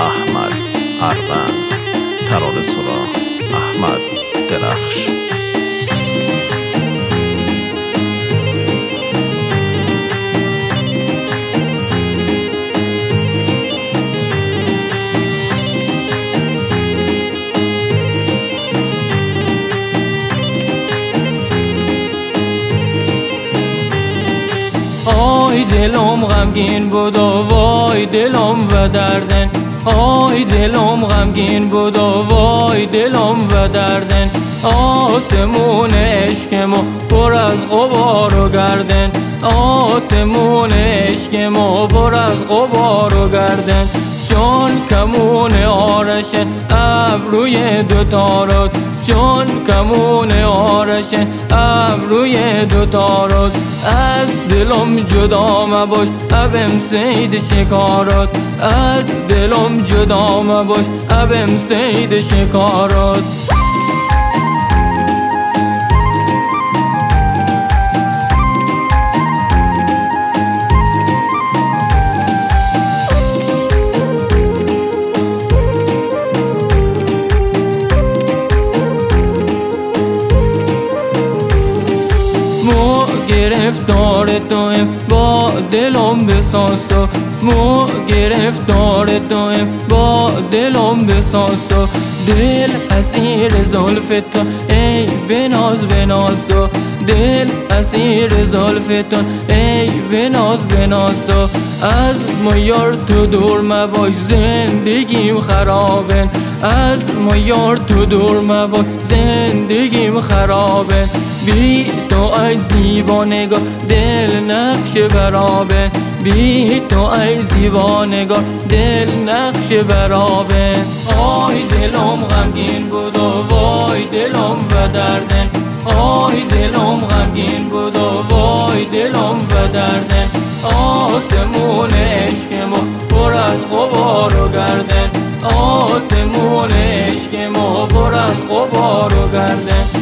احمد اروند، ترانه سرا احمد درخش. آی دلم غمگین بود و وای دلم و دردن، آی دلم غمگین بود و وای دلم و دردن. آسمون عشقمو پر از غبار و گردن، آسمون عشقمو پر از غبار و گردن. چون کمون آرشه ابروی دوتارد، چون کمون آرشه ابروی دوتارد. از دلم جدا مباش ابم سید شکارات، از دلم جدا مباش ابم سید شکارات. گرفتار تویم با دلم بساز تو، مو گرفتار تویم با دلم بساز تو. دل اسیر زلف تو ای بناز بناز تو، دل اسیر زلف تو ای بناز بناز تو. از ما یار تو دور مباش زندگیم خرابه، از ما یار تو دور مباش زندگیم خرابه. بی تو ای دیوانگار دل نقش برابه، بی تو ای دیوانگار دل نقش برابه. آی دلم غمگین بود و وای دلم و دردن، آی دلم غمگین بود و وای دلم و دردن. آسمون عشقمو پر از غبار و گردن، آسمون عشقمو پر از غبار و گردن.